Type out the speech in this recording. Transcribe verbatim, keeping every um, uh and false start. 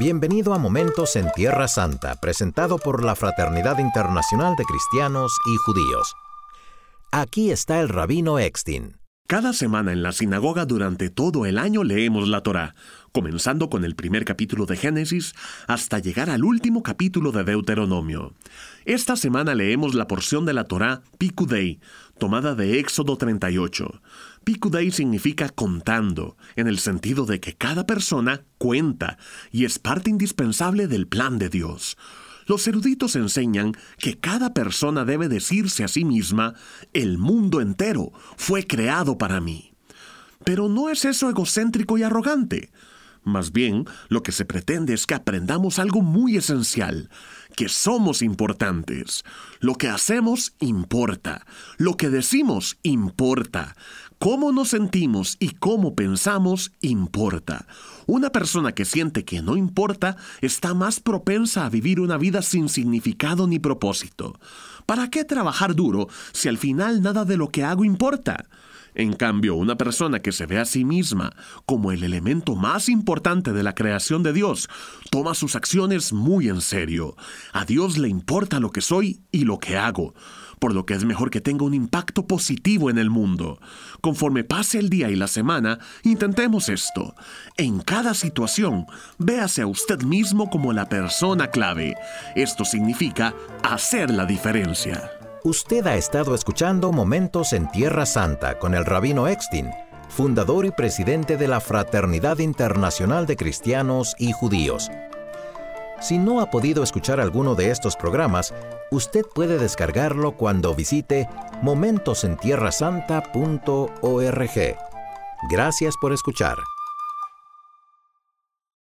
Bienvenido a Momentos en Tierra Santa, presentado por la Fraternidad Internacional de Cristianos y Judíos. Aquí está el Rabino Eckstein. Cada semana en la sinagoga durante todo el año leemos la Torá, comenzando con el primer capítulo de Génesis hasta llegar al último capítulo de Deuteronomio. Esta semana leemos la porción de la Torá Pikudei, tomada de Éxodo treinta y ocho. Pikudei significa contando, en el sentido de que cada persona cuenta y es parte indispensable del plan de Dios. Los eruditos enseñan que cada persona debe decirse a sí misma: el mundo entero fue creado para mí. Pero no es eso egocéntrico y arrogante. Más bien, lo que se pretende es que aprendamos algo muy esencial, que somos importantes. Lo que hacemos importa. Lo que decimos importa. Cómo nos sentimos y cómo pensamos importa. Una persona que siente que no importa está más propensa a vivir una vida sin significado ni propósito. ¿Para qué trabajar duro si al final nada de lo que hago importa? En cambio, una persona que se ve a sí misma como el elemento más importante de la creación de Dios, toma sus acciones muy en serio. A Dios le importa lo que soy y lo que hago, por lo que es mejor que tenga un impacto positivo en el mundo. Conforme pase el día y la semana, intentemos esto. En cada situación, véase a usted mismo como la persona clave. Esto significa hacer la diferencia. Usted ha estado escuchando Momentos en Tierra Santa con el Rabino Eckstein, fundador y presidente de la Fraternidad Internacional de Cristianos y Judíos. Si no ha podido escuchar alguno de estos programas, usted puede descargarlo cuando visite momentos en tierra santa punto org. Gracias por escuchar.